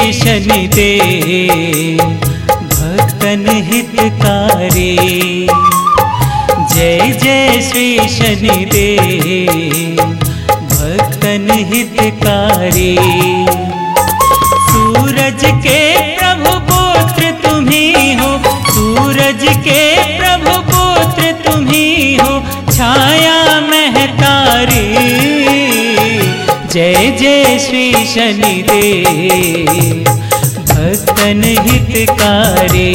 शनिदेव भक्तन हितकारी। जय जय श्री शनिदेव भक्तन हितकारी। सूरज के प्रभु पुत्र तुम्ही हो, सूरज के प्रभु पुत्र तुम्ही हो, छाया महतारी। जय जय श्री शनिदेव भक्तन हितकारी।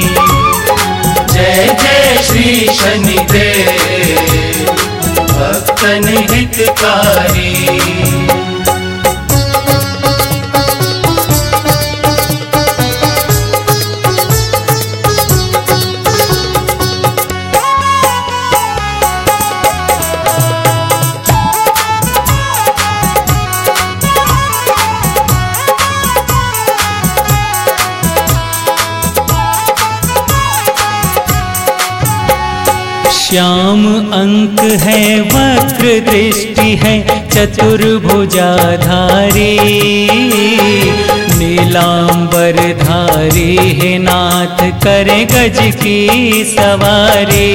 जय जय श्री शनिदेव भक्तन हितकारी। श्याम अंक है वक्र दृष्टि है चतुर्भुजाधारी। नीलांबर धारी है नाथ करे गज की सवारी।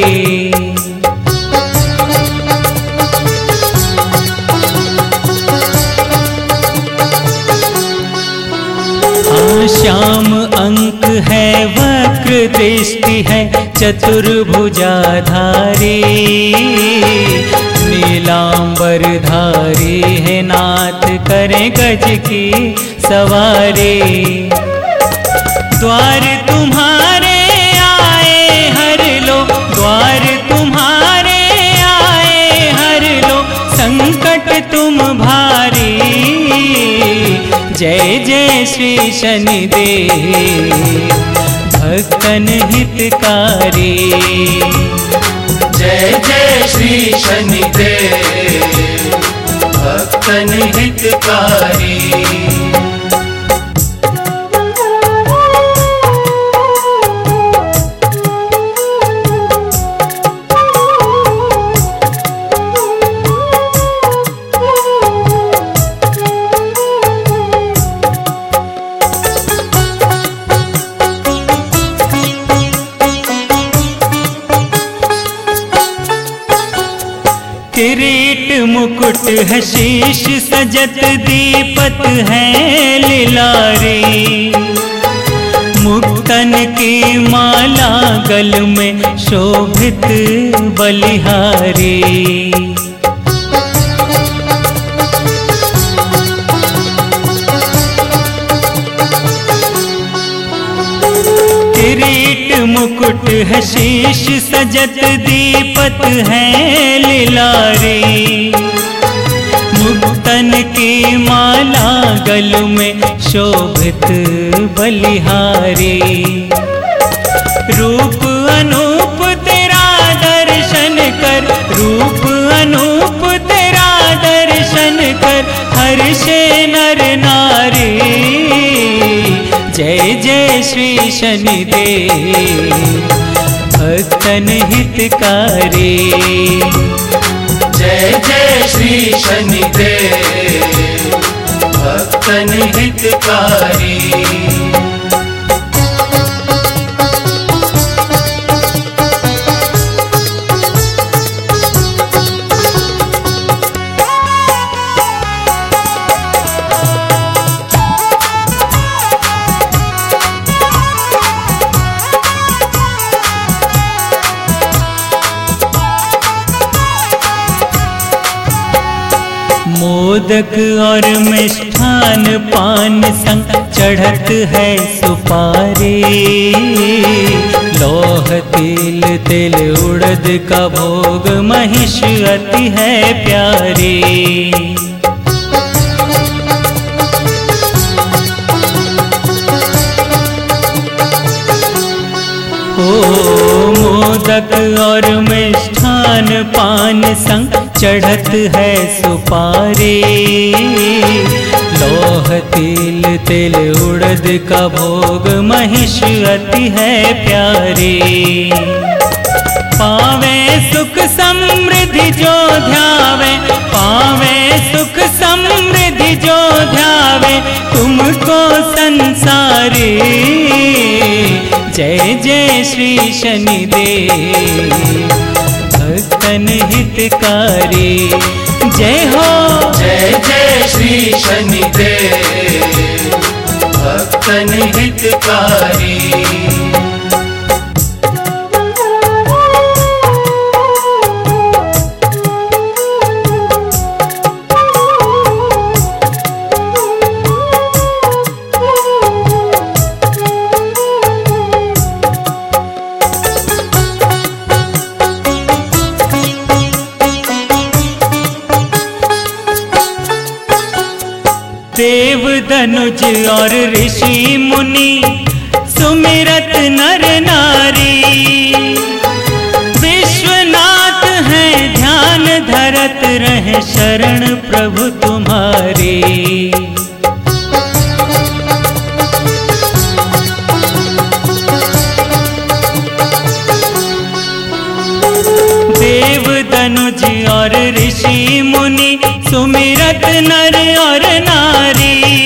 श्याम अंक है वक्र दृष्टि है चतुर्भुजाधारी। नीलांबर धारी है नाथ करे गज की सवारी। द्वार तुम्हारे आए हर लो, द्वार तुम्हारे आए हर लो, संकट तुम भारी। जय जय श्री शनिदेव भक्तन हितकारी। जय जय श्री शनिदेव भक्तन हितकारी। किरीट मुकुट है शीश सजत दीपत है लिलारी। मुक्तन की माला गल में शोभित बलिहारी। किरीट मुकुट है शीश सजत दीपत है लिलारी। मुक्तन की माला गल में शोभित बलिहारी। रूप अनूप तेरा दर्शन कर, रूप अनूप तेरा दर्शन कर, हर्षे नर नारी। जय जय श्री शनिदेव भक्तन हितकारी। जय जय श्री शनिदेव भक्तन हितकारी। मोदक और मिष्ठान पान संग चढ़त है सुपारी। लौह तिल तिल उड़द का भोग महिष अति है प्यारी। मोदक और मिष्ठान पान संग चढ़त है सुपारी। लौह तिल तिल उड़द का भोग महिष अति है प्यारी। पावे सुख समृद्धि जो ध्यावे, पावे सुख समृद्धि जो ध्यावे तुमको संसारी। जय जय श्री शनिदेव भक्तन हितकारी। जय हो जय जय श्री शनिदेव भक्तन हितकारी। देव धनुज और ऋषि मुनि सुमिरत नर नारी। विश्वनाथ है ध्यान धरत रहे शरण प्रभु तुम्हारी। देव धनुज और ऋषि मुनि सुमिरत नर और नारी।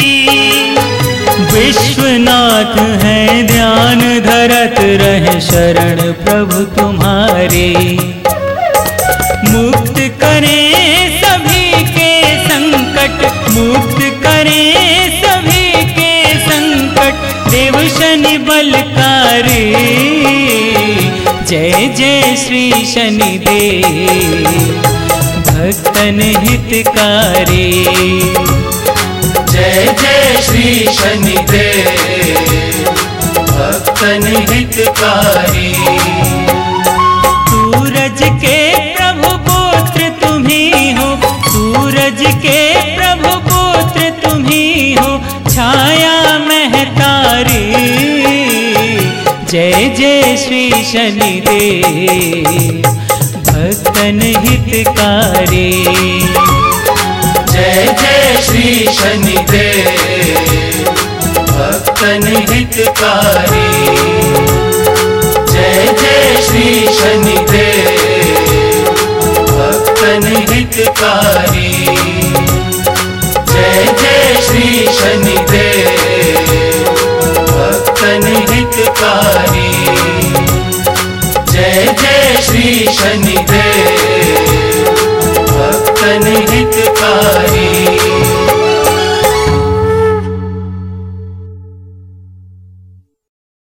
विश्वनाथ है ध्यान धरत रहे शरण प्रभु तुम्हारे। मुक्त करें सभी के संकट, मुक्त करें सभी के संकट देव शनि बलकारी। जय जय श्री शनिदेव भक्तन हितकारी। जय जय श्री शनिदेव भक्तन हितकारी। सूरज के प्रभु पुत्र तुम ही हो, सूरज के प्रभु पुत्र तुम ही हो, छाया महतारी। जय जय श्री शनिदेव भक्तन हितकारी। जय जय श्री शनिदेव भक्तन हितकारी। जय जय श्री शनिदेव भक्तन हितकारी। जय जय श्री शनिदेव भक्तन हितकारी। जय जय श्री शनिदेव भक्तन हितकारी।